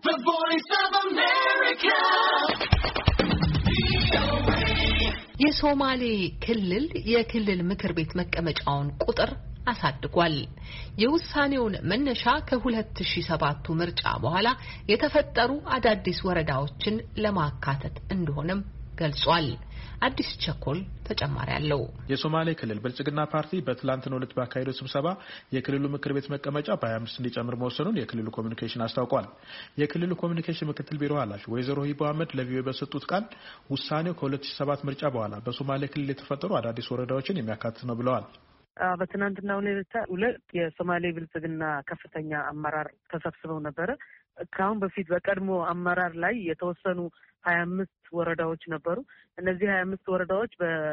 The Voice of America. የሶማሌ ክልል የክልል ምክር ቤት መቀመጫውን ቁጥር አሳድጓል። የውሳኔውን መነሻ ከ2007 ምርጫ በኋላ የተፈጠሩ አዳዲስ ወረዳዎችን ለማካተት እንደሆነም ገልጿል። አዲስ ቸኮል ተጨማሪ አለው። የሶማሌ ክልል ብልጽግና ፓርቲ በትላንትናው ዕለት ባካሄደው ስብሰባ የክልሉ ምክር ቤት መቀመጫ በ25 እንዲጨምር መወሰኑን የክልሉ ኮሚኒኬሽን አስታውቋል። የክልሉ ኮሚኒኬሽን ምክትል ቢሮ ኃላፊ ወይዘሮ ሂቦ አህመድ ለቪኦኤ በሰጡት ቃል ውሳኔው ከ2007 ምርጫ በኋላ በሶማሌ ክልል የተፈጠሩ አዳዲስ ወረዳዎችን የሚያካትት ነው ብለዋል። በትናንትናው ዕለት የሶማሌ ብልጽግና ከፍተኛ አመራር ተሰብስበው ነበረ። ከአሁን በፊት በቀድሞ አመራር ላይ የተወሰኑ 25 ወረዳዎች ነበሩ። እነዚህ 25 ወረዳዎች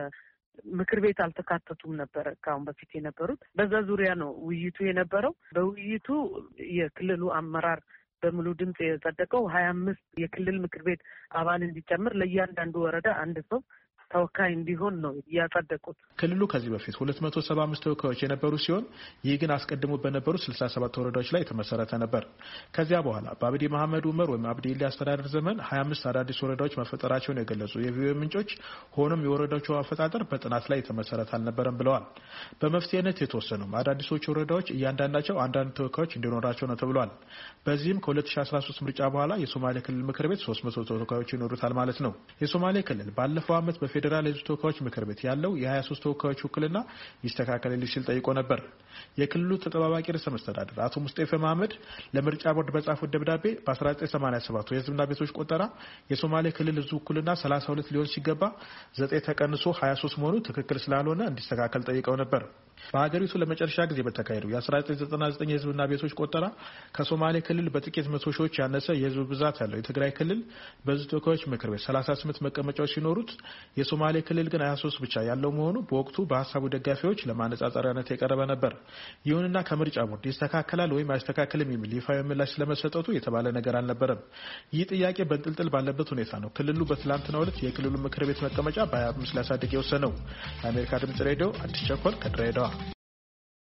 በምክር ቤት አልተካተቱም ነበረ ከአሁን በፊት የነበሩት። በዛ ዙሪያ ነው ውይይቱ የነበረው። በውይይቱ የክልሉ አመራር በሙሉ ድምጽ የጸደቀው 25 የክልል ምክር ቤት አባል እንዲጨምር ለእያንዳንዱ ወረዳ አንድ ሰው ተወካይ እንዲሆን ነው ያጸደቁት። ክልሉ ከዚህ በፊት 275 ተወካዮች የነበሩ ሲሆን ይህ ግን አስቀድሞ በነበሩ 67 ወረዳዎች ላይ የተመሰረተ ነበር። ከዚያ በኋላ በአብዲ መሐመድ ዑመር ወይም አብዲ ኢሊ አስተዳደር ዘመን 25 አዳዲስ ወረዳዎች መፈጠራቸውን የገለጹ የቪኦኤ ምንጮች ሆኖም የወረዳዎቹ አፈጣጠር በጥናት ላይ የተመሰረተ አልነበረም ብለዋል። በመፍትሄነት የተወሰኑ አዳዲሶቹ ወረዳዎች እያንዳንዳቸው አንዳንድ ተወካዮች እንዲኖራቸው ነው ተብሏል። በዚህም ከ2013 ምርጫ በኋላ የሶማሌ ክልል ምክር ቤት 300 ተወካዮች ይኖሩታል ማለት ነው። የሶማሌ ክልል ባለፈው ዓመት ፌዴራል የሕዝብ ተወካዮች ምክር ቤት ያለው የ23 ተወካዮች ውክልና ይስተካከልልኝ ሲል ጠይቆ ነበር። የክልሉ ተጠባባቂ ርዕሰ መስተዳድር አቶ ሙስጤፋ መሐመድ ለምርጫ ቦርድ በጻፉት ደብዳቤ በ1987 የሕዝብና ቤቶች ቆጠራ የሶማሌ ክልል ሕዝብ ውክልና 32 ሊሆን ሲገባ 9 ተቀንሶ 23 መሆኑ ትክክል ስላልሆነ እንዲስተካከል ጠይቀው ነበር። በሀገሪቱ ለመጨረሻ ጊዜ በተካሄደው የ1999 የሕዝብና ቤቶች ቆጠራ ከሶማሌ ክልል በጥቂት መቶ ሺዎች ያነሰ የሕዝብ ብዛት ያለው የትግራይ ክልል በሕዝብ ተወካዮች ምክር ቤት 38 መቀመጫዎች ሲኖሩት የሶማሌ ክልል ግን 23 ብቻ ያለው መሆኑ በወቅቱ በሀሳቡ ደጋፊዎች ለማነጻጸሪያነት የቀረበ ነበር። ይሁንና ከምርጫ ቦርድ ይስተካከላል ወይም አይስተካከልም የሚል ይፋዊ ምላሽ ስለመሰጠቱ የተባለ ነገር አልነበረም። ይህ ጥያቄ በእንጥልጥል ባለበት ሁኔታ ነው ክልሉ በትላንትናው ዕለት የክልሉ ምክር ቤት መቀመጫ በ25 ሊያሳድግ የወሰነው። ለአሜሪካ ድምጽ ሬዲዮ አዲስ ቸኮል ከድሬዳዋ